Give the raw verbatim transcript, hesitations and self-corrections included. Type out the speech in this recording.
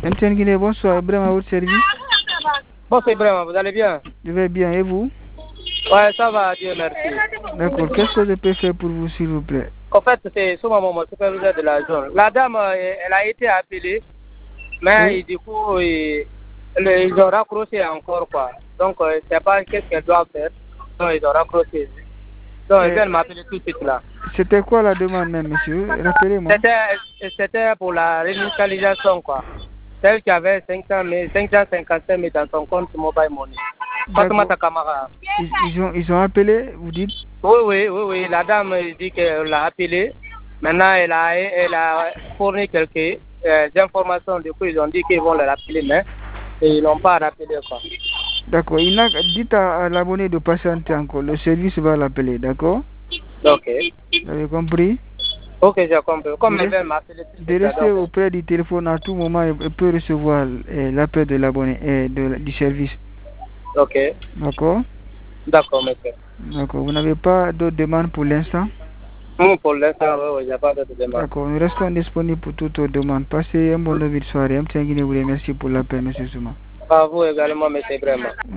M T N Guinée, bonsoir. Ibrahim à votre service. Bonsoir Ibrahim, vous allez bien? Je vais bien, et vous? Ouais, ça va, Dieu merci. D'accord, qu'est-ce que je peux faire pour vous, s'il vous plaît? En fait, c'est souvent mon superviseur de la zone. La dame, elle a été appelée, mais oui. Du coup, ils, ils ont raccroché encore, quoi. Donc, je ne sais pas qu'est-ce qu'elle doit faire. Donc, ils ont raccroché. Donc, ils viennent m'appeler tout de suite là. C'était quoi la demande, même, monsieur? Rappelez-moi. C'était pour la réinitialisation, quoi. Celle qui avait cinq cent cinquante-cinq mille dans son compte mobile money. Ils, ils, ont, ils ont appelé, vous dites? Oui, oui, oui, oui. La dame dit qu'elle l'a appelé. Maintenant, elle a, elle a fourni quelques euh, informations. Du coup, ils ont dit qu'ils vont le rappeler, mais ils n'ont pas rappelé, quoi. D'accord. Dites à, à l'abonné de patienter encore. Le service va l'appeler, d'accord? Ok. Vous avez compris? Ok, j'ai compris. Comme de elle m'a appelé. De rester auprès du téléphone à tout moment, elle peut recevoir eh, l'appel de l'abonné et de, du service. Ok. D'accord? D'accord, monsieur. D'accord. Vous n'avez pas d'autres demandes pour l'instant? Non, pour l'instant, oui, il n'y a pas d'autres demandes. D'accord. Nous restons disponibles pour toutes vos demandes. Passez un bon début de soirée. M T N Guinée vous remercie pour l'appel, monsieur Souma. À vous également, monsieur, vraiment.